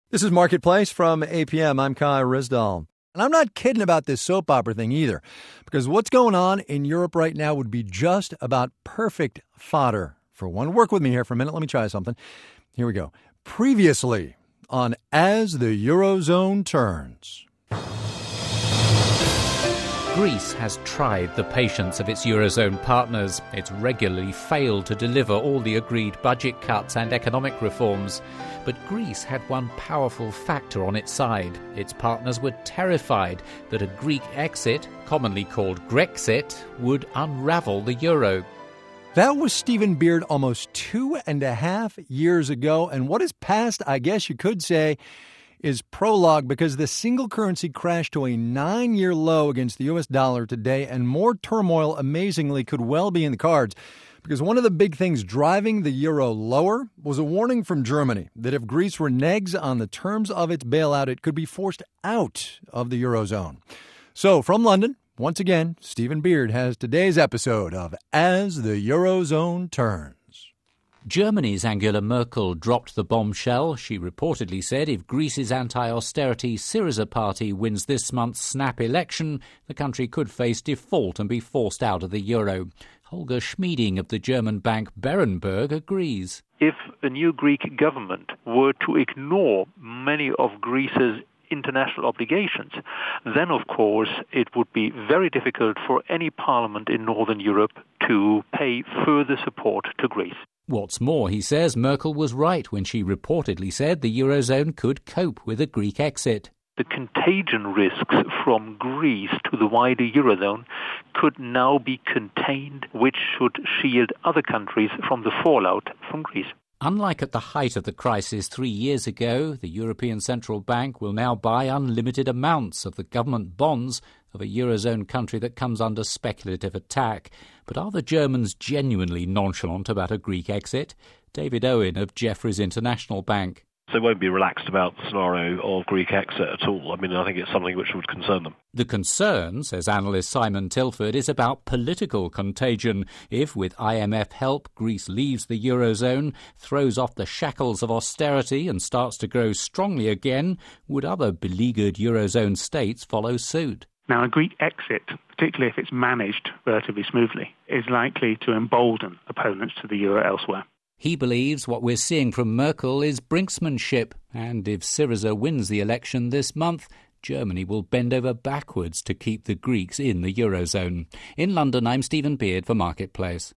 This is Marketplace from APM. I'm Kai Risdall. And I'm not kidding about this soap opera thing either, because what's going on in Europe right now would be just about perfect fodder for one. Work with me here for a minute. Let me try something. Here we go. Previously on As the Eurozone Turns. Greece has tried the patience of its Eurozone partners. It's regularly failed to deliver all the agreed budget cuts and economic reforms. But Greece had one powerful factor on its side. Its partners were terrified that a Greek exit, commonly called Grexit, would unravel the euro. That was Stephen Beard almost 2.5 years ago. And what is past, I guess you could say, is prologue, because the single currency crashed to a 9-year low against the U.S. dollar today, and more turmoil, amazingly, could well be in the cards. Because one of the big things driving the euro lower was a warning from Germany that if Greece reneges on the terms of its bailout, it could be forced out of the Eurozone. So from London, once again, Stephen Beard has today's episode of As the Eurozone Turns. Germany's Angela Merkel dropped the bombshell. She reportedly said if Greece's anti-austerity Syriza party wins this month's snap election, the country could face default and be forced out of the euro. Holger Schmieding of the German bank Berenberg agrees. If a new Greek government were to ignore many of Greece's international obligations, then of course it would be very difficult for any parliament in Northern Europe to pay further support to Greece. What's more, he says, Merkel was right when she reportedly said the Eurozone could cope with a Greek exit. The contagion risks from Greece to the wider Eurozone could now be contained, which should shield other countries from the fallout from Greece. Unlike at the height of the crisis 3 years ago, the European Central Bank will now buy unlimited amounts of the government bonds of a Eurozone country that comes under speculative attack. But are the Germans genuinely nonchalant about a Greek exit? David Owen of Jefferies International Bank. They won't be relaxed about the scenario of Greek exit at all. I mean, I think it's something which would concern them. The concern, says analyst Simon Tilford, is about political contagion. If, with IMF help, Greece leaves the Eurozone, throws off the shackles of austerity and starts to grow strongly again, would other beleaguered Eurozone states follow suit? Now, a Greek exit, particularly if it's managed relatively smoothly, is likely to embolden opponents to the euro elsewhere. He believes what we're seeing from Merkel is brinksmanship, and if Syriza wins the election this month, Germany will bend over backwards to keep the Greeks in the Eurozone. In London, I'm Stephen Beard for Marketplace.